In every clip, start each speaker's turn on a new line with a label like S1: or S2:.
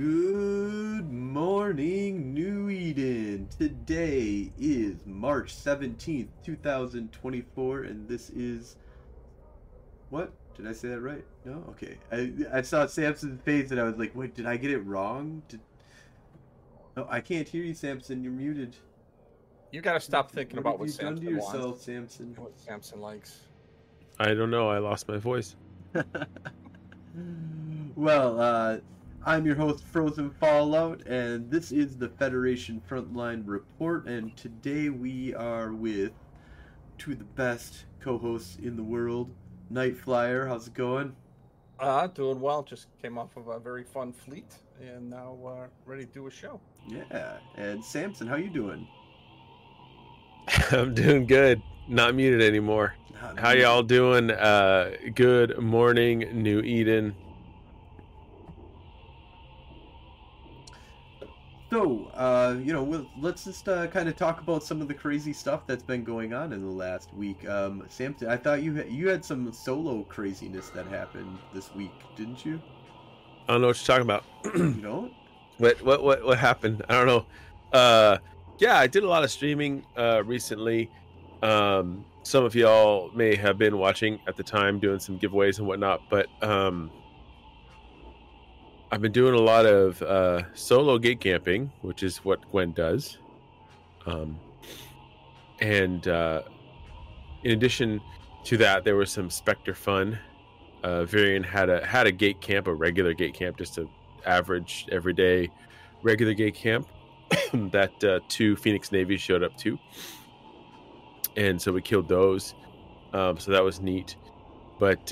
S1: Good morning, New Eden. Today is March 17th, 2024, and this is... What? Did I say that right? No? Okay. I saw Samson's face and I was like, wait, did I get it wrong? No, I can't hear you, Samson. You're muted.
S2: You got to stop thinking about what
S1: you've done to
S2: Samson
S1: yourself,
S2: wants,
S1: Samson.
S2: what Samson likes.
S3: I don't know. I lost my voice.
S1: Well, I'm your host, Frozen Fallout, and this is the Federation Frontline Report, and today we are with two of the best co-hosts in the world. Night Flyer, how's it going?
S2: Doing well. Just came off of a very fun fleet, and now ready to do a show.
S1: Yeah, and Samson, how you doing?
S3: I'm doing good. Not muted anymore. How y'all doing? Good morning, New Eden.
S1: So, let's just kind of talk about some of the crazy stuff that's been going on in the last week. Samson, I thought you had some solo craziness that happened this week, didn't you?
S3: I don't know what you're talking about.
S1: You don't?
S3: What happened? I don't know. Yeah, I did a lot of streaming recently. Some of y'all may have been watching at the time, doing some giveaways and whatnot, but I've been doing a lot of solo gate camping, which is what Gwen does. And in addition to that, there was some Spectre fun. Varian had a gate camp, a regular gate camp, just an average, everyday, regular gate camp that two Phoenix Navy showed up to. And so we killed those. So that was neat. But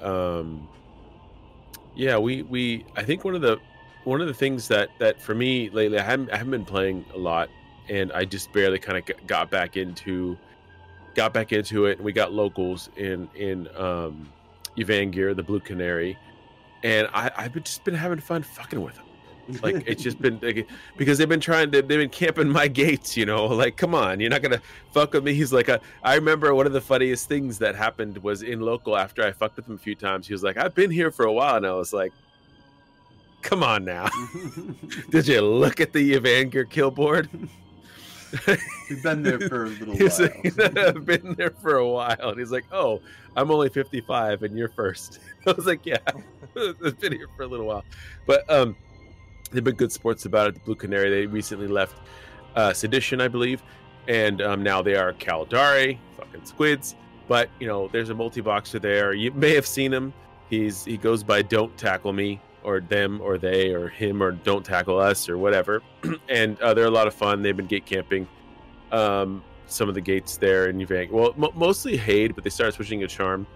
S3: yeah, we I think one of the things that for me lately, I haven't been playing a lot, and I just barely kind of got back into it. And we got locals in Evangir, the Blue Canary, and I've just been having fun fucking with them. Like, it's just been like, because they've been camping my gates, like, come on, you're not gonna fuck with me. He's like, I remember one of the funniest things that happened was in local after I fucked with him a few times. He was like, I've been here for a while, and I was like, come on now. Did you look at the Evangir kill board?
S1: We've been there for a little while.
S3: Like, I've been there for a while, and he's like, oh, I'm only 55 and you're first. I was like, yeah, I've been here for a little while. But they've been good sports about it. The Blue Canary, they recently left Sedition, I believe, and now they are Caldari, fucking squids. But there's a multi-boxer there. You may have seen him. He goes by Don't Tackle Me, or them, or they, or him, or Don't Tackle Us, or whatever. And they're a lot of fun. They've been gate camping some of the gates there in Evang. Well, mostly Haid, but they started switching to Charm.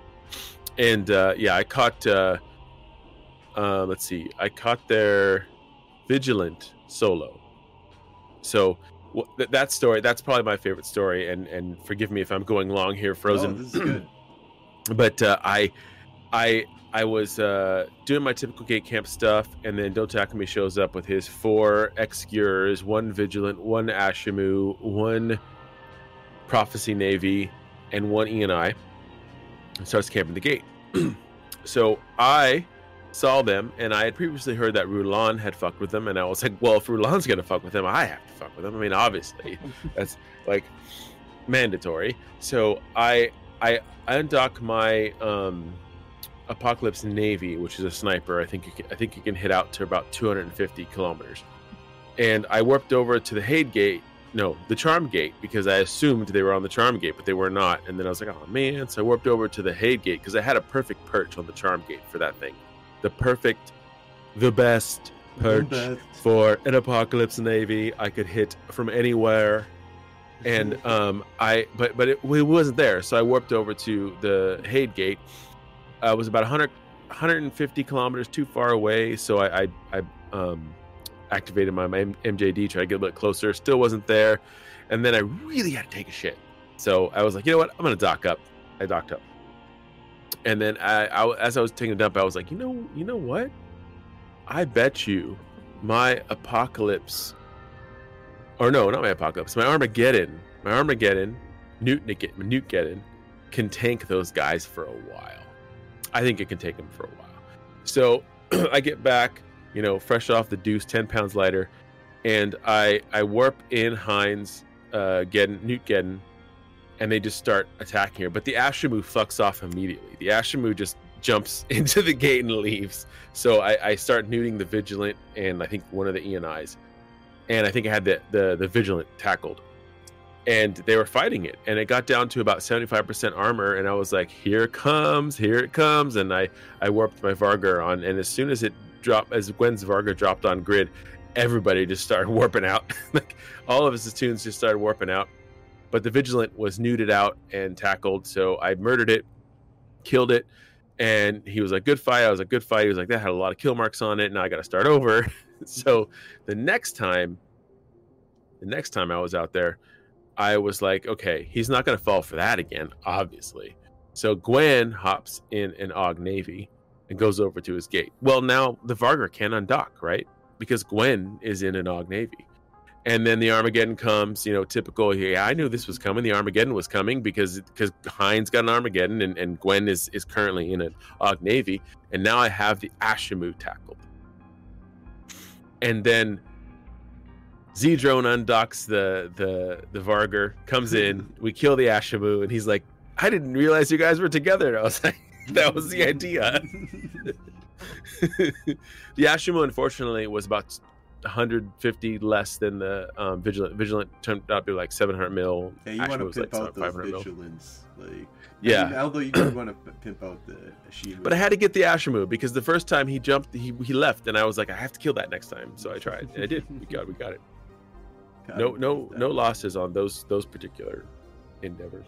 S3: And yeah, I caught. Let's see. I caught their Vigilant solo. So that story, that's probably my favorite story. And forgive me if I'm going long here, Frozen.
S1: Oh, this is good.
S3: But I was doing my typical gate camp stuff, and then Don't Tackle Me shows up with his 4 Executors, 1 Vigilant, 1 Ashimu, 1 Prophecy Navy, and 1 E&I, and starts camping the gate. So I saw them, and I had previously heard that Rulon had fucked with them, and I was like, well, if Rulon's gonna fuck with them, I have to fuck with them. I mean, obviously, that's like mandatory. So I undock my Apocalypse Navy, which is a sniper. I think you can hit out to about 250 kilometers, and I warped over to the Haid gate. No, the Charm gate, because I assumed they were on the Charm gate, but they were not. And then I was like, oh man. So I warped over to the Haid gate because I had a perfect perch on the Charm gate for that thing. The best perch for an Apocalypse Navy. I could hit from anywhere. And but it wasn't there. So I warped over to the Haid gate. I was about 150 kilometers too far away. So I activated my MJD, tried to get a bit closer, still wasn't there, and then I really had to take a shit. So I was like, you know what, I'm gonna dock up. I docked up, and then as I was taking a dump, I was like, you know what? I bet you my Apocalypse, or no, not my Apocalypse, my Armageddon, Newtgeddon can tank those guys for a while. I think it can take them for a while. So I get back. fresh off the deuce, 10 pounds lighter. And I warp in Heinz, Newt Geddon, and they just start attacking her. But the Ashamu fucks off immediately. The Ashamu just jumps into the gate and leaves. So I start neuting the Vigilant and I think one of the ENIs. And I think I had the Vigilant tackled. And they were fighting it. And it got down to about 75% armor. And I was like, here it comes. And I warped my Vargar on. And as soon as as Gwen's Vargar dropped on grid, everybody just started warping out. Like all of his tunes just started warping out. But the Vigilant was neuted out and tackled. So I murdered it, killed it. And he was like, good fight. I was like, good fight. He was like, that had a lot of kill marks on it. Now I got to start over. So the next time I was out there, I was like, okay, he's not going to fall for that again, obviously. So Gwen hops in an Og Navy and goes over to his gate. Well, now the Vargar can undock, right? Because Gwen is in an Og Navy. And then the Armageddon comes, typical. Yeah, I knew this was coming. The Armageddon was coming because Heinz got an Armageddon and Gwen is currently in an Og Navy. And now I have the Ashamu tackled. And then Z-Drone undocks the Vargar, comes in, we kill the Ashamu, and he's like, I didn't realize you guys were together. And I was like, that was the idea. The Ashamu, unfortunately, was about 150 less than the Vigilant. Vigilant turned out to be like 700 mil.
S1: Yeah, you want to pimp out those Vigilants.
S3: Yeah.
S1: I mean, although you do want to pimp out the Ashamu.
S3: But I had to get the Ashamu because the first time he jumped, he left, and I was like, I have to kill that next time. So I tried, and I did. We got it. No losses on those particular endeavors.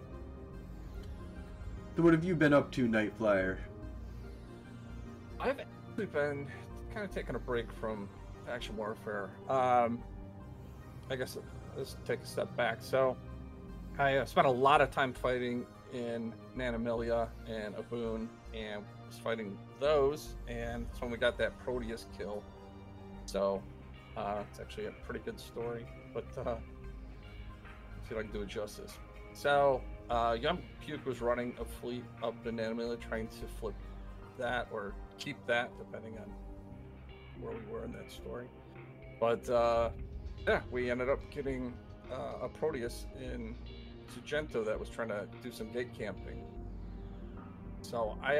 S1: So what have you been up to, Nightflyer?
S2: I've actually been kind of taking a break from action warfare. I guess let's take a step back. So I spent a lot of time fighting in Nanamilia and Aboon, and was fighting those, and that's when we got that Proteus kill. So it's actually a pretty good story, but see if I can do it justice. So Young Puke was running a fleet up in Nanamilia, trying to flip that or keep that, depending on where we were in that story. But yeah, we ended up getting a Proteus in Sugento that was trying to do some gate camping. So I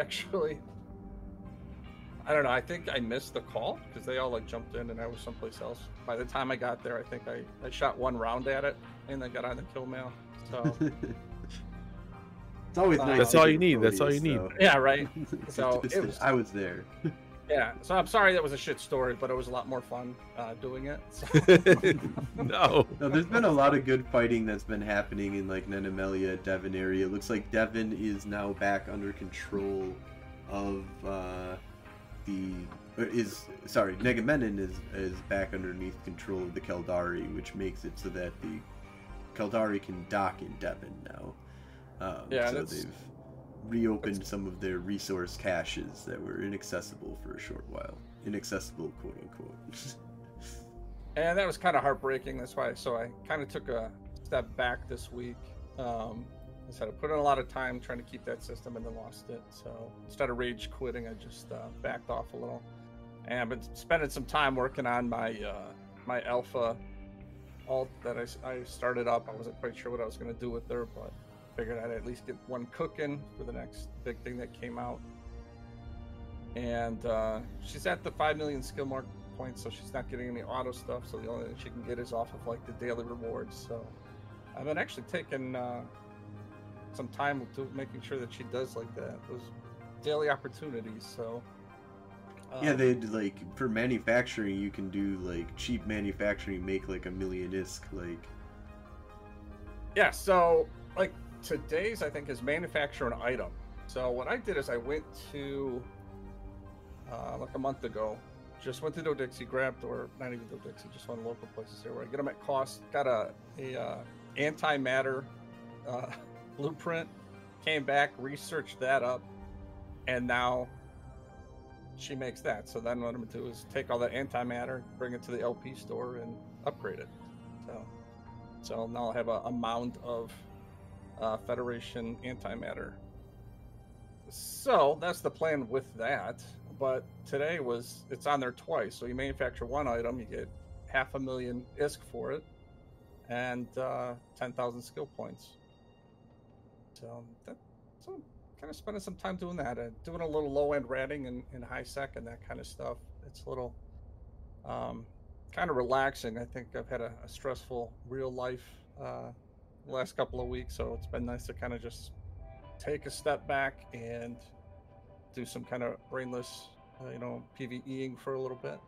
S2: don't know, I think I missed the call because they all jumped in and I was someplace else. By the time I got there, I think I shot one round at it and then got on the kill mail. So
S1: it's always nice.
S3: That's all you need. That's all you need.
S2: Yeah, right. So
S1: I was there.
S2: Yeah, so I'm sorry that was a shit story, but it was a lot more fun doing it. So.
S3: No,
S1: there's been a lot of good fighting that's been happening in Nanamelia, Devon area. It looks like Devon is now back under control of Negamenon is back underneath control of the Keldari, which makes it so that the Keldari can dock in Devon now. So they've reopened some of their resource caches that were inaccessible for a short while. Inaccessible, quote unquote.
S2: And that was kind of heartbreaking. That's why. So I kind of took a step back this week. I said I put in a lot of time trying to keep that system and then lost it. So instead of rage quitting, I just backed off a little. And I've been spending some time working on my my alpha alt that I started up. I wasn't quite sure what I was going to do with her, but figured I'd at least get one cooking for the next big thing that came out. And she's at the 5 million skill mark points, so she's not getting any auto stuff. So the only thing she can get is off of the daily rewards. So I've been actually taking some time to making sure that she does those daily opportunities. So
S1: yeah, they for manufacturing, you can do cheap manufacturing, make a million ISK.
S2: Yeah, so today's I think is manufacture an item. So what I did is I went to a month ago, just went to Do-Dixie, grabbed, or not even Do-Dixie, just one of the local places here where I get them at cost. Got a antimatter blueprint, came back, researched that up, and now she makes that. So then what I'm gonna do is take all that antimatter, bring it to the LP store, and upgrade it. So now I'll have a mound of Federation antimatter. So that's the plan with that. but today it's on there twice. So you manufacture one item, you get 500,000 ISK for it, and 10,000 skill points. So so kind of spending some time doing that, doing a little low end ratting in high sec and that kind of stuff. It's a little kind of relaxing. I think I've had a stressful real life last couple of weeks, so it's been nice to kind of just take a step back and do some kind of brainless, PvEing for a little bit.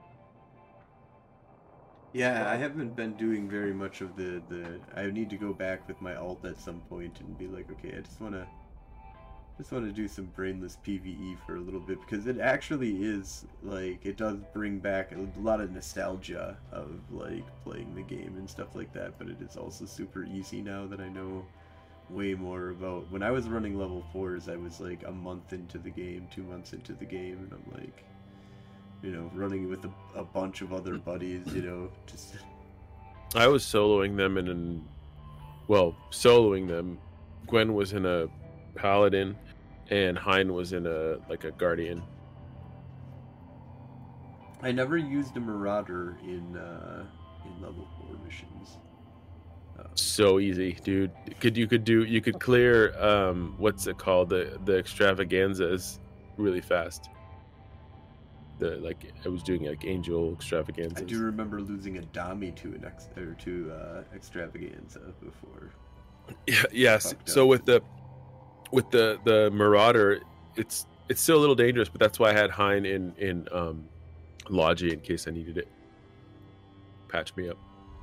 S1: Yeah, I haven't been doing very much of the. I need to go back with my alt at some point and be like, okay, I just want to do some brainless PvE for a little bit, because it actually is like, it does bring back a lot of nostalgia of like playing the game and stuff like that, but it is also super easy now that I know way more about. When I was running level 4s, I was like a month into the game, 2 months into the game, and I'm like, running with a bunch of other buddies, just...
S3: I was soloing them soloing them. Gwen was in a paladin, and Hein was in a guardian.
S1: I never used a marauder in level 4 missions.
S3: So easy, dude. You could clear what's it called, the extravaganzas really fast. I was doing like angel extravaganzas.
S1: I do remember losing a Dami to extravaganza before.
S3: Yes. So with the marauder, it's still a little dangerous, but that's why I had Hein in Logi in case I needed it. Patch me up.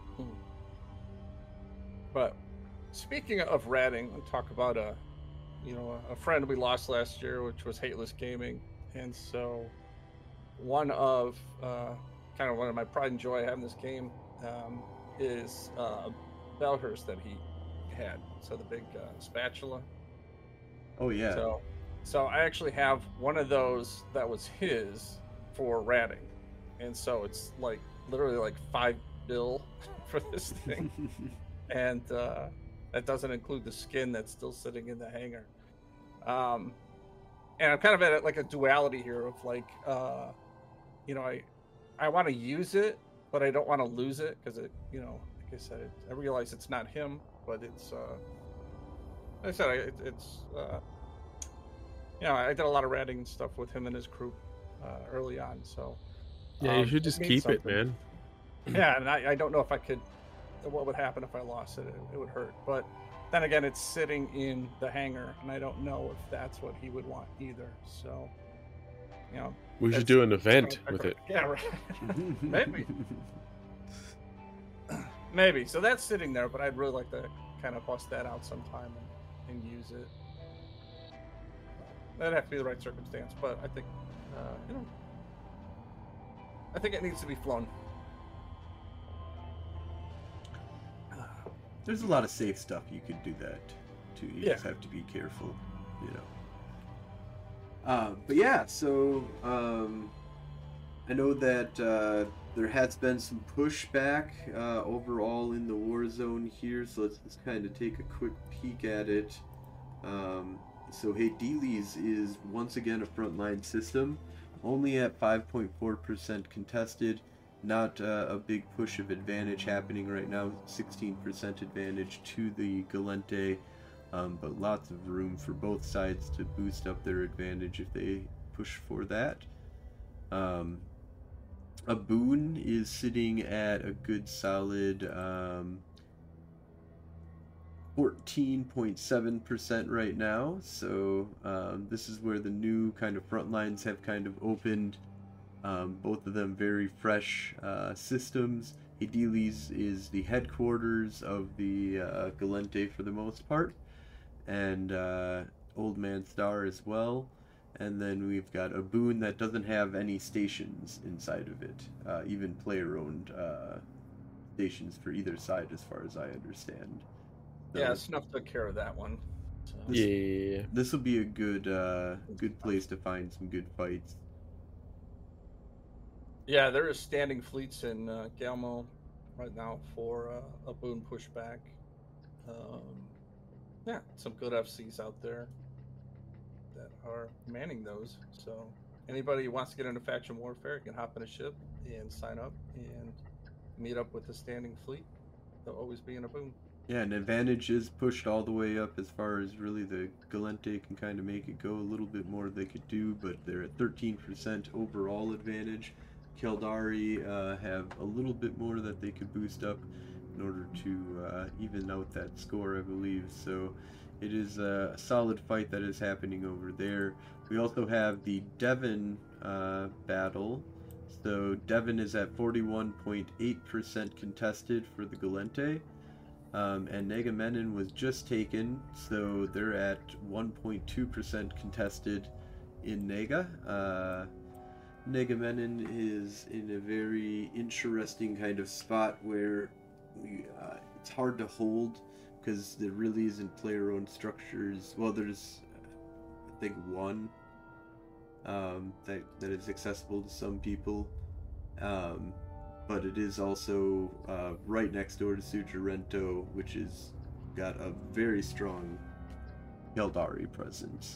S2: But speaking of ratting, I'll talk about a friend we lost last year, which was Hateless Gaming, and so one of my pride and joy I have in this game is Belhurst that he had. So the big spatula.
S1: Oh yeah.
S2: So I actually have one of those that was his for ratting, and so it's like literally like $5 bill for this thing, and that doesn't include the skin that's still sitting in the hangar. And I'm kind of at like a duality here of like, I want to use it, but I don't want to lose it because it, like I said, I realize it's not him, but it's, like I said, I did a lot of ratting and stuff with him and his crew early on. So
S3: yeah, you should just keep it, man.
S2: Yeah, and I don't know if I could. What would happen if I lost it? It would hurt. But then again, it's sitting in the hangar, and I don't know if that's what he would want either. So,
S3: we should do an event with it.
S2: Yeah, right. Maybe. So that's sitting there, but I'd really like to kind of bust that out sometime and use it. That'd have to be the right circumstance, but I think, I think it needs to be flown.
S1: There's a lot of safe stuff you could do that too. You just have to be careful, But yeah, so I know that there has been some pushback overall in the war zone here, so let's just kind of take a quick peek at it. So Hades is once again a frontline system, only at 5.4% contested. Not a big push of advantage happening right now, 16% advantage to the Gallente, but lots of room for both sides to boost up their advantage if they push for that. A Boon is sitting at a good solid 14.7% right now, so this is where the new kind of front lines have kind of opened. Both of them very fresh systems. Hades is the headquarters of the Gallente for the most part, and Old Man Star as well. And then we've got a Boon that doesn't have any stations inside of it, even player-owned stations for either side, as far as I understand. So,
S2: yeah, Snuff took care of that one. So.
S1: This will be a good place to find some good fights.
S2: Yeah, there is standing fleets in Galmo right now for a Boon pushback. Some good FCs out there that are manning those. So, anybody who wants to get into faction warfare can hop in a ship and sign up and meet up with the standing fleet. They'll always be in a boom.
S1: Yeah, and advantage is pushed all the way up as far as really the Gallente can kind of make it go. A little bit more they could do, but they're at 13% overall advantage. Keldari have a little bit more that they could boost up in order to even out that score, I believe. So it is a solid fight that is happening over there. We also have the Devon battle. So Devon is at 41.8% contested for the Gallente. And Negamenon was just taken, so they're at 1.2% contested in Nega. Negamenon is in a very interesting kind of spot where it's hard to hold because there really isn't player-owned structures. Well, there's, I think, one that is accessible to some people. But it is also right next door to Sujarento, which is got a very strong Keldari presence.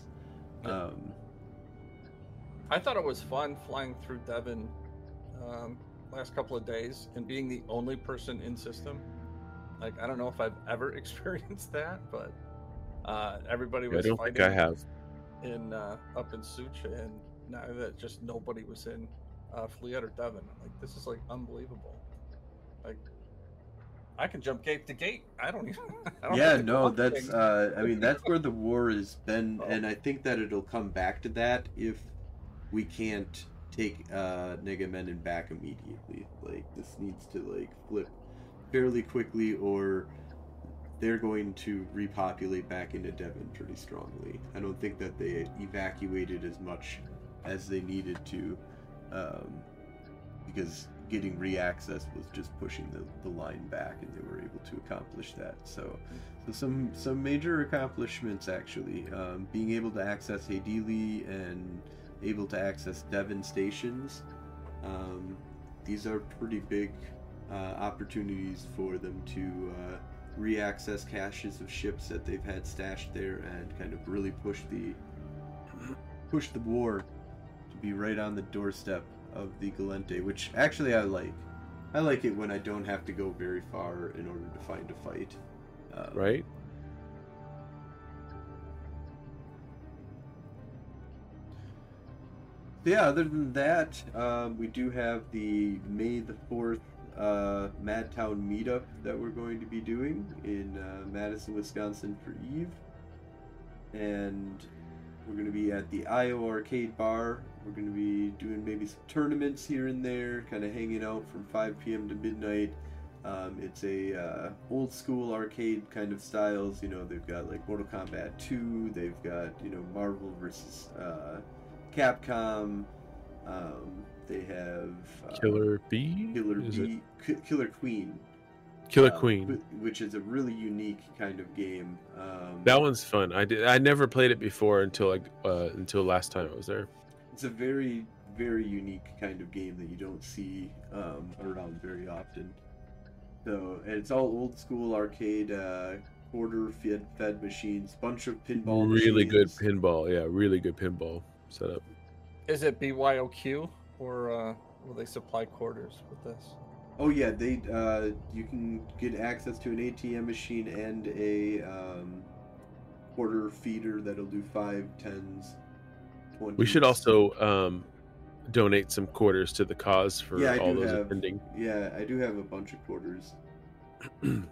S2: I thought it was fun flying through Devon last couple of days and being the only person in system. Like, I don't know if I've ever experienced that, but everybody was
S3: I don't think I have.
S2: Up in Such, and now that just nobody was in Fleet or Devon. Like, this is like unbelievable. Like, I can jump gate to gate. I don't even.
S1: That's. I mean, that's where the war has been, and I think that it'll come back to that if we can't take Negamenon back immediately. Like, this needs to like flip fairly quickly, or they're going to repopulate back into Devon pretty strongly. I don't think that they evacuated as much as they needed to. Because getting re-access was just pushing the line back, and they were able to accomplish that. So some major accomplishments, actually. Being able to access Hadili and able to access Devon stations. These are pretty big opportunities for them to re-access caches of ships that they've had stashed there and kind of really push the war to be right on the doorstep of the Gallente, which actually I like. I like it when I don't have to go very far in order to find a fight.
S3: Right?
S1: Yeah, other than that, we do have the May the 4th Madtown meetup that we're going to be doing in Madison, Wisconsin for Eve. And we're going to be at the IO Arcade Bar. We're going to be doing maybe some tournaments here and there, kind of hanging out from 5 p.m. to midnight. It's a old school arcade kind of styles. You know, they've got like Mortal Kombat 2. They've got, you know, Marvel versus Capcom. They have
S3: Killer Bee?
S1: Killer Queen.
S3: Killer Queen,
S1: which is a really unique kind of game.
S3: That one's fun. I never played it before until last time I was there.
S1: It's a very, very unique kind of game that you don't see around very often. So, and it's all old school arcade, quarter fed machines, bunch of pinball.
S3: Really
S1: machines.
S3: good pinball, yeah, really good pinball setup.
S2: Is it BYOQ, or will they supply quarters with this?
S1: Oh yeah, they you can get access to an ATM machine and a quarter feeder that'll do 5, 10s, 20s.
S3: We should also donate some quarters to the cause for all those attending.
S1: Yeah, I do have a bunch of quarters.
S3: I'm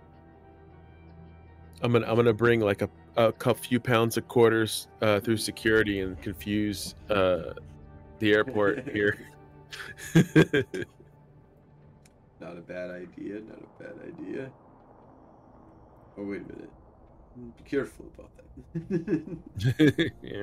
S3: gonna bring like a few pounds of quarters through security and confuse the airport here.
S1: Not a bad idea. Not a bad idea. Oh, wait a minute. Be careful about that.
S3: Yeah.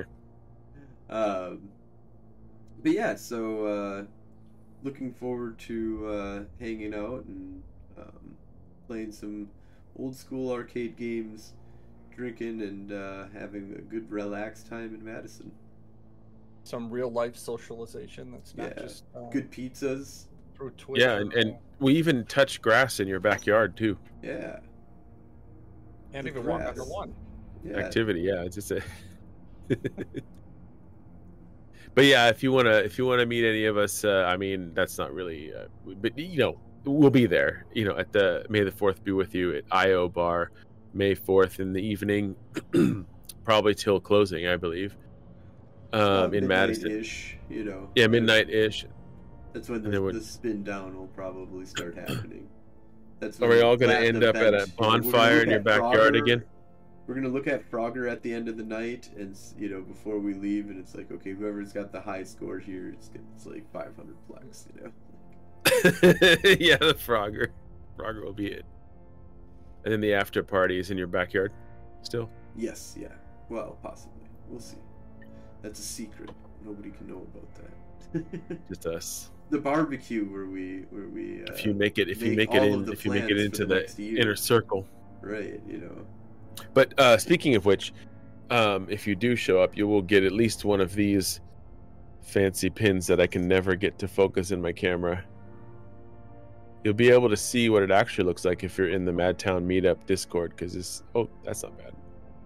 S1: But yeah, so looking forward to hanging out and playing some old school arcade games, drinking, and having a good relaxed time in Madison.
S2: Some real life socialization that's not just
S1: good pizzas.
S2: Through Twitch.
S3: Yeah, and we even touch grass in your backyard too.
S1: Yeah.
S2: And even walk under one.
S1: Yeah.
S3: Activity, yeah. It's just a But yeah, if you wanna meet any of us, I mean, that's not really, but we'll be there. At the May the 4th be with you at IO Bar, May 4th in the evening, probably till closing, I believe. In Madison,
S1: ish.
S3: Yeah, midnight-ish.
S1: That's when the spin down will probably start happening.
S3: Are we all going to end up at a bonfire in your backyard again?
S1: We're going to look at Frogger at the end of the night, and before we leave, and it's like, okay, whoever's got the high score here, it's like 500 plex,
S3: Yeah, the Frogger will be it. And then the after party is in your backyard still?
S1: Yes, yeah. Well, possibly. We'll see. That's a secret. Nobody can know about that.
S3: Just us.
S1: The barbecue where we
S3: if you make it into the inner circle,
S1: right?
S3: But speaking of which, if you do show up, you will get at least one of these fancy pins that I can never get to focus in my camera. You'll be able to see what it actually looks like if you're in the Madtown Meetup Discord, because that's not bad.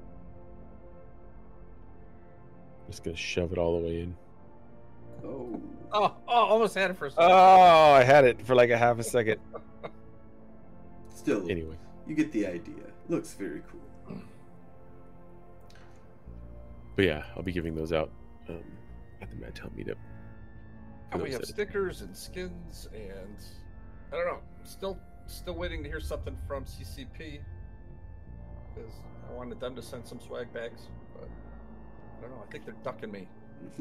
S3: Just gonna shove it all the way in.
S2: Oh, almost had it for a second.
S3: Oh, I had it for like a half a second.
S1: Still,
S3: anyway,
S1: you get the idea. Looks very cool.
S3: But yeah, I'll be giving those out at the Madtown Meetup.
S2: And we have stickers and skins, and I don't know. Still waiting to hear something from CCP, because I wanted them to send some swag bags, but I don't know. I think they're ducking me.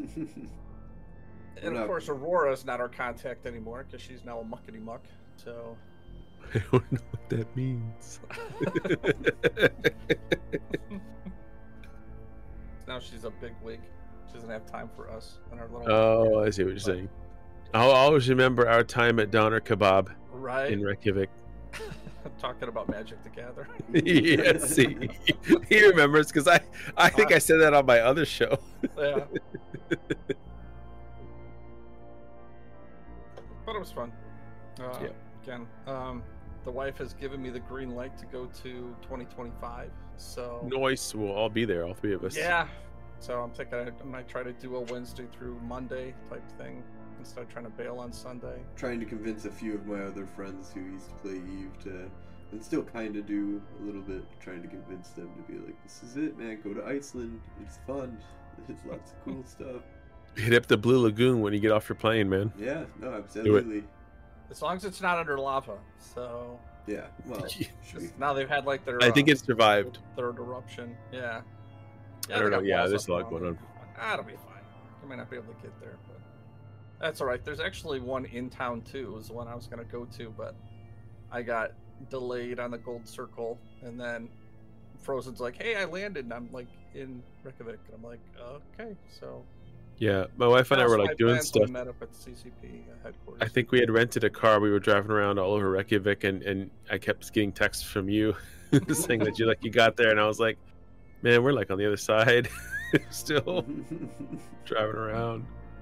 S2: And of course, Aurora's not our contact anymore because she's now a muckety muck. So
S3: I don't know what that means.
S2: Now she's a big wig. She doesn't have time for us and our little.
S3: Oh, I see what you're saying. I'll always remember our time at Doner Kebab,
S2: right, in
S3: Reykjavik.
S2: Talking about Magic the Gathering.
S3: Yeah, see, he remembers because I think I said that on my other show.
S2: Yeah. But it was fun.
S3: Yeah.
S2: Again, the wife has given me the green light to go to 2025. So
S3: nice. We'll all be there, all three of us.
S2: Yeah. So I'm thinking I might try to do a Wednesday through Monday type thing instead of trying to bail on Sunday.
S1: Trying to convince a few of my other friends who used to play Eve and still kind of do a little bit, trying to convince them to be like, this is it, man. Go to Iceland. It's fun. There's lots of cool stuff.
S3: Hit up the Blue Lagoon when you get off your plane, man.
S1: Yeah, no, absolutely.
S2: As long as it's not under lava. So
S1: yeah, well,
S2: now they've had like their.
S3: I think it survived.
S2: Third eruption. Yeah.
S3: I don't know. Yeah, there's a lot going on.
S2: That'll be fine. I might not be able to get there, but that's all right. There's actually one in town too. It was the one I was going to go to, but I got delayed on the Gold Circle, and then Frozen's like, "Hey, I landed," and I'm like in Reykjavik, and I'm like, "Okay, so."
S3: Yeah, my wife and I were like doing stuff.
S2: We met up at the CCP headquarters.
S3: I think we had rented a car. We were driving around all over Reykjavik, and I kept getting texts from you saying that you got there, and I was like, man, we're like on the other side, still driving around.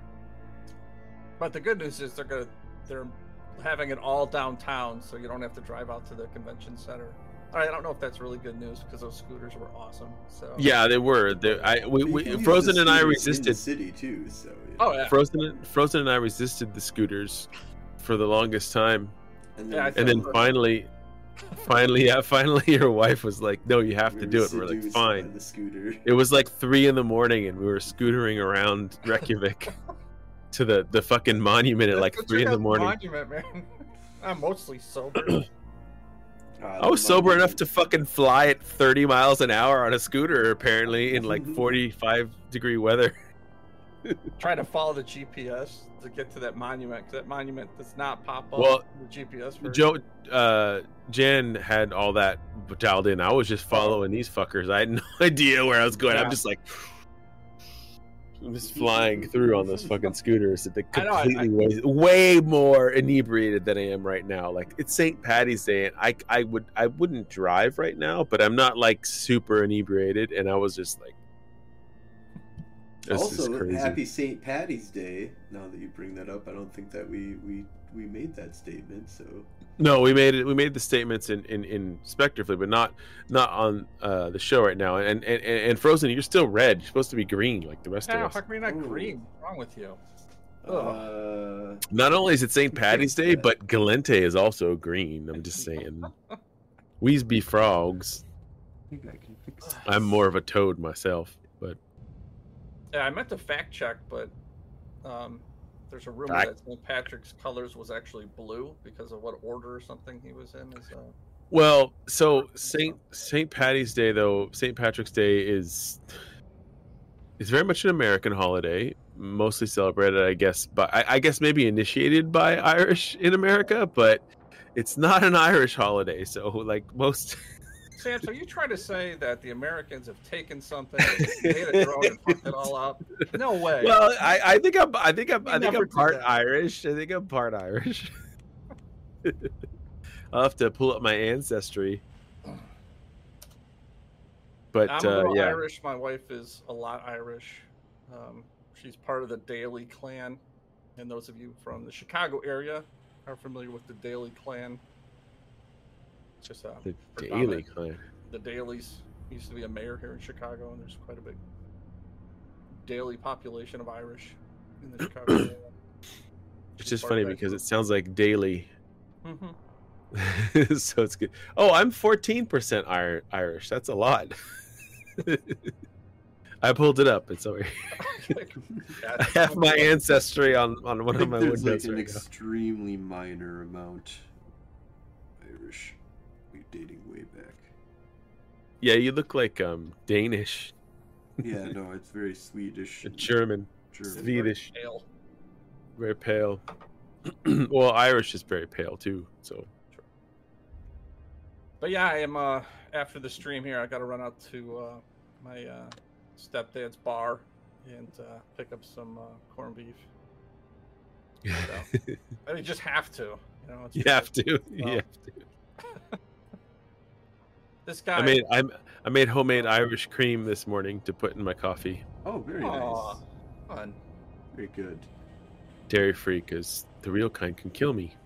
S2: But the good news is they're having it all downtown, so you don't have to drive out to the convention center. All right, I don't know if that's really good news because those scooters were awesome. So
S3: yeah, they were. Frozen and I resisted.
S1: In the city too, so yeah.
S2: Oh yeah.
S3: Frozen and I resisted the scooters for the longest time, and then finally, your wife was like, "No, you have to do it." And we're like, "Fine."
S1: The scooter.
S3: It was like 3 a.m, and we were scootering around Reykjavik to the fucking monument at like 3 a.m.
S2: Monument, man. I'm mostly sober.
S3: I was sober enough to fucking fly at 30 miles an hour on a scooter, apparently, in like 45-degree weather.
S2: Trying to follow the GPS to get to that monument, because that monument does not pop up in the GPS version.
S3: Jen had all that dialed in. I was just following these fuckers. I had no idea where I was going. Yeah. I'm just like... I'm just flying through on those fucking scooters. They're completely way more inebriated than I am right now. Like, it's St. Paddy's Day, and I wouldn't drive right now, but I'm not like super inebriated. And I was just like, This is
S1: Also,
S3: crazy.
S1: happy St. Patty's Day. Now that you bring that up, I don't think that we made that statement. So
S3: No, we made the statements in Spectrefully, but not on the show right now. And Frozen, you're still red. You're supposed to be green like the rest of
S2: Yeah,
S3: us.
S2: fuck me, not
S1: Ooh.
S2: green. What's wrong with you? Ugh.
S3: Not only is it St.
S1: Fix
S3: Patty's Day,
S1: that.
S3: but Galente is also green. I'm just saying. We's be frogs.
S1: I think I can fix that.
S3: I'm more of a toad myself, but
S2: Yeah, I meant to fact check, but there's a rumor
S3: Fact-
S2: that St. Patrick's colors was actually blue because of what order or something he was in.
S3: well, so St. Patty's Day though, St. Patrick's Day is very much an American holiday, mostly celebrated, I guess, but I guess maybe initiated by Irish in America, but it's not an Irish holiday. So like most.
S2: Sam, so you trying to say that the Americans have taken something, made it their own, and fucked it all up? No way.
S3: Well, I think I'm
S2: never did
S3: part
S2: that.
S3: Irish. I think I'm part Irish. I'll have to pull up my ancestry. But
S2: I'm a little
S3: yeah,
S2: Irish. My wife is a lot Irish. She's part of the Daly clan, and those of you from the Chicago area are familiar with the Daly clan. It's just
S3: the
S2: predominant-
S3: Daily clan.
S2: The Dalys used to be a mayor here in Chicago, and there's quite a big Daly population of Irish in the Chicago area.
S3: It's just funny because it sounds like daily.
S2: Mm-hmm.
S3: So it's good. Oh, I'm 14% Irish. That's a lot. I pulled it up. It's over here. I have my ancestry on one
S1: I
S3: of
S1: think
S3: my
S1: there's like
S3: windows
S1: an
S3: right now.
S1: extremely minor amount Irish. We're dating way back.
S3: Yeah, you look like Danish,
S1: Yeah, no, it's very Swedish. and
S3: German,
S1: German.
S3: Swedish,
S2: Ale.
S3: very pale. Well, Irish is very pale too. So
S2: But yeah, I am. After the stream here, I got to run out to my stepdad's bar and pick up some corned beef. I mean, just have to. You know, it's
S3: you have to.
S2: Well,
S3: You have to.
S2: This guy.
S3: I made homemade Irish cream this morning to put in my coffee.
S1: Oh, very
S2: Aw,
S1: nice.
S2: fun.
S1: Very good.
S3: Dairy free, because the real kind can kill me.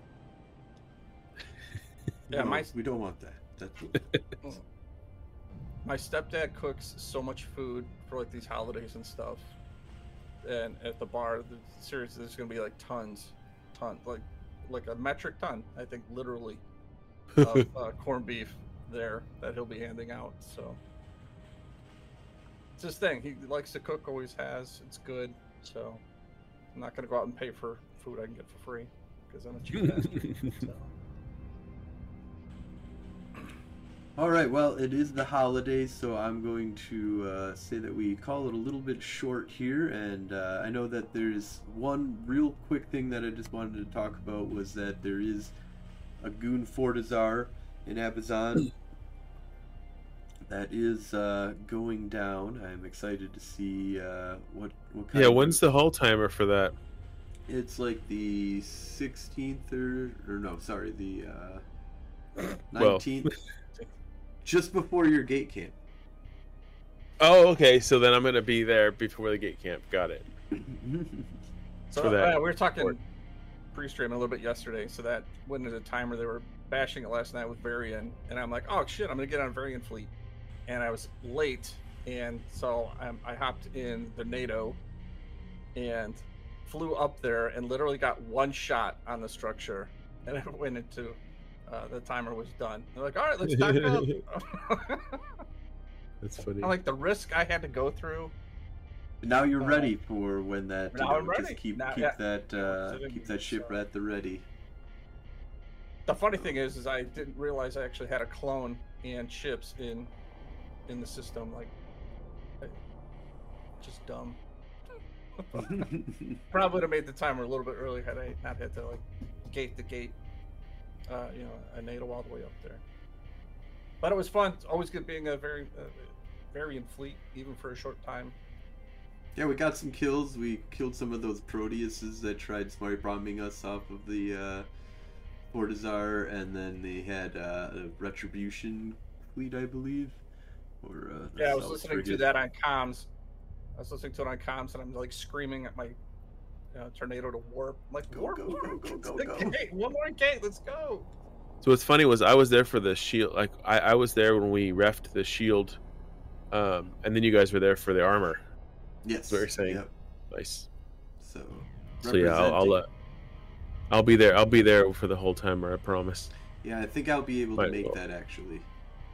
S2: Yeah,
S1: No,
S2: my-
S1: we don't want that. That's
S2: My stepdad cooks so much food for like these holidays and stuff, and at the bar, seriously, there's gonna be like tons, like a metric ton, I think, literally, of corned beef there that he'll be handing out. So it's his thing. He likes to cook, always has. It's good. So I'm not gonna go out and pay for food I can get for free because I'm a cheap bastard. So.
S1: all right. Well, it is the holidays, so I'm going to say that we call it a little bit short here. And I know that there's one real quick thing that I just wanted to talk about was that there is a Goon Fortizar in Abazan that is going down. I'm excited to see what kind.
S3: Yeah,
S1: of-
S3: when's the whole timer for that?
S1: It's like the 16th or no, sorry, the
S3: Well.
S1: 19th. Just before your gate camp.
S3: Oh, okay. So then I'm gonna be there before the gate camp. Got it.
S2: So
S3: For that.
S2: we were talking pre-stream a little bit yesterday, so that went into the timer. They were bashing it last night with Varian, and I'm like, oh shit, I'm gonna get on Varian fleet, and I was late, and so I hopped in the NATO and flew up there and literally got one shot on the structure, and it went into the timer was done. They're like, all right, let's dock up.
S3: That's funny.
S2: I like the risk I had to go through.
S1: Now you're ready for when that.
S2: Now I'm
S1: just
S2: ready.
S1: keep
S2: Now-
S1: keep
S2: yeah.
S1: that ship at the ready.
S2: The funny thing is I didn't realize I actually had a clone and chips in the system. Like, just dumb. Probably would have made the timer a little bit earlier had I not had to like gate the gate. A NATO all the way up there. But it was fun. It's always good being a Varian fleet, even for a short time.
S1: Yeah, we got some kills. We killed some of those Proteuses that tried smart bombing us off of the Fortizar, and then they had a Retribution fleet, I believe. Or
S2: Yeah, I was
S1: Assault
S2: listening to
S1: frigate.
S2: that on comms was listening to it on comms, and I'm like screaming at my tornado to warp. I'm like,
S1: Go,
S2: warp,
S1: go,
S2: warp,
S1: go,
S2: it's
S1: go,
S2: the
S1: go.
S2: gate. One more gate, let's go.
S3: So what's funny was I was there for the shield. Like I was there when we refed the shield, and then you guys were there for the armor.
S1: Yes.
S3: That's what you're saying.
S1: Yep.
S3: Nice.
S1: So
S3: Yeah, I'll be there. I'll be there for the whole timer. I promise.
S1: Yeah, I think I'll be able to
S3: Might
S1: make
S3: well.
S1: that actually.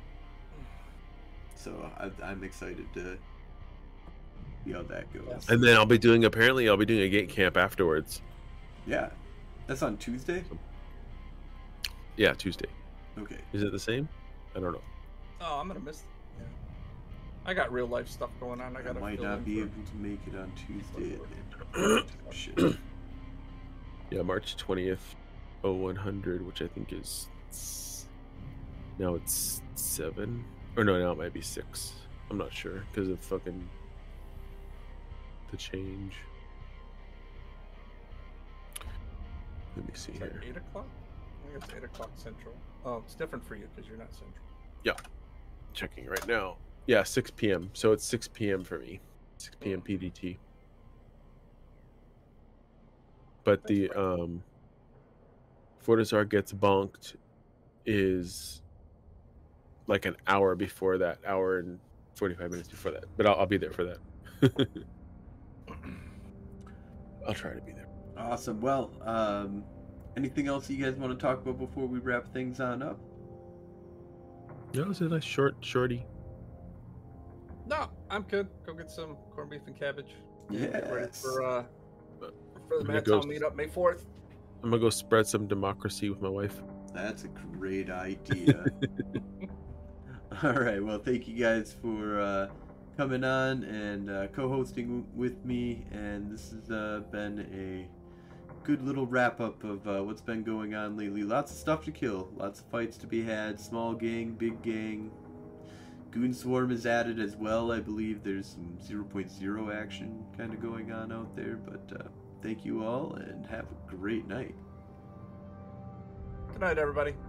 S1: So I'm excited to see how that goes.
S2: Yes.
S3: And then I'll be doing a gate camp afterwards.
S1: Yeah, that's on Tuesday.
S3: Yeah, Tuesday.
S1: Okay.
S3: Is it the same? I don't know.
S2: Oh, I'm gonna miss. Yeah. I got real life stuff going on. I
S1: I
S2: gotta.
S1: might
S2: fill
S1: not
S2: in
S1: be
S2: for-
S1: able to make it on Tuesday. Shit.
S3: Yeah, March 20th, 0100, which I think is now it's 7, or no, now it might be 6. I'm not sure because of fucking the change. Let me see
S2: Is that
S3: here.
S2: 8 o'clock? I think it's 8 o'clock Central. Oh, it's different for you because you're not Central.
S3: Yeah, checking right now. Yeah, 6 p.m. So it's 6 p.m. for me. 6 p.m. PDT. But the Fortizar gets bonked is like an hour before that, hour and 45 minutes before that. But I'll be there for that. I'll try to be there.
S1: Awesome. Well, anything else you guys want to talk about before we wrap things on up?
S3: No, it's a nice shorty.
S2: No, I'm good. Go get some corned beef and cabbage. Get ready
S1: Yes.
S2: for the
S3: Here
S2: Madtown
S3: goes.
S2: meetup May 4th.
S3: I'm gonna go spread some democracy with my wife.
S1: That's a great idea. All right. Well, thank you guys for coming on and co-hosting with me. And this has been a good little wrap-up of what's been going on lately. Lots of stuff to kill. Lots of fights to be had. Small gang, big gang. Goon Swarm is added as well. I believe there's some 0.0 action kind of going on out there. But thank you all and have a great night.
S2: Good night, everybody.